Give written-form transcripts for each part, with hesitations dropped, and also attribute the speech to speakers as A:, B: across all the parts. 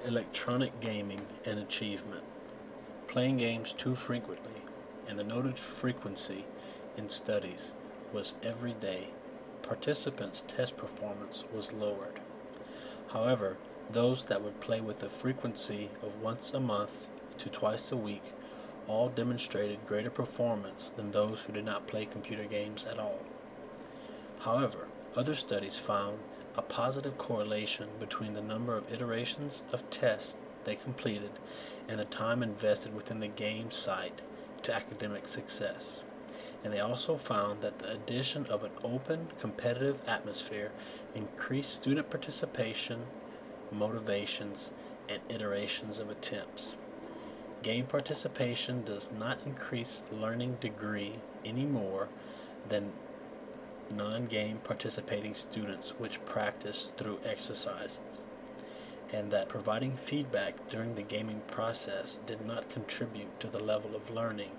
A: Electronic gaming and achievement. Playing games too frequently, and the noted frequency in studies was every day. Participants' test performance was lowered. However, those that would play with a frequency of once a month to twice a week all demonstrated greater performance than those who did not play computer games at all. However, other studies found a positive correlation between the number of iterations of tests they completed and the time invested within the game site to academic success. And they also found that the addition of an open, competitive atmosphere increased student participation, motivations, and iterations of attempts. Game participation does not increase learning degree any more than non-game participating students which practice through exercises, and that providing feedback during the gaming process did not contribute to the level of learning.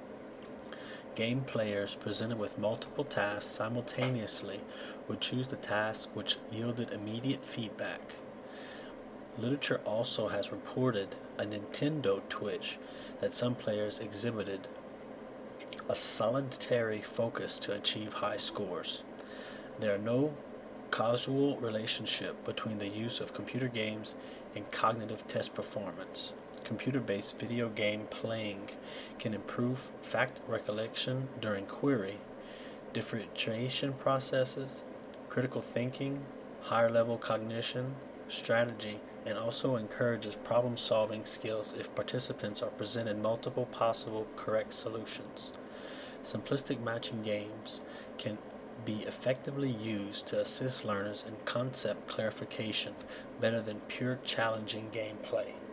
A: Game players presented with multiple tasks simultaneously would choose the task which yielded immediate feedback. Literature also has reported a Nintendo twitch that some players exhibited a solitary focus to achieve high scores. There are no causal relationship between the use of computer games and cognitive test performance. Computer-based video game playing can improve fact recollection during query, differentiation processes, critical thinking, higher level cognition, strategy, and also encourages problem-solving skills if participants are presented multiple possible correct solutions. Simplistic matching games can be effectively used to assist learners in concept clarification better than pure challenging gameplay.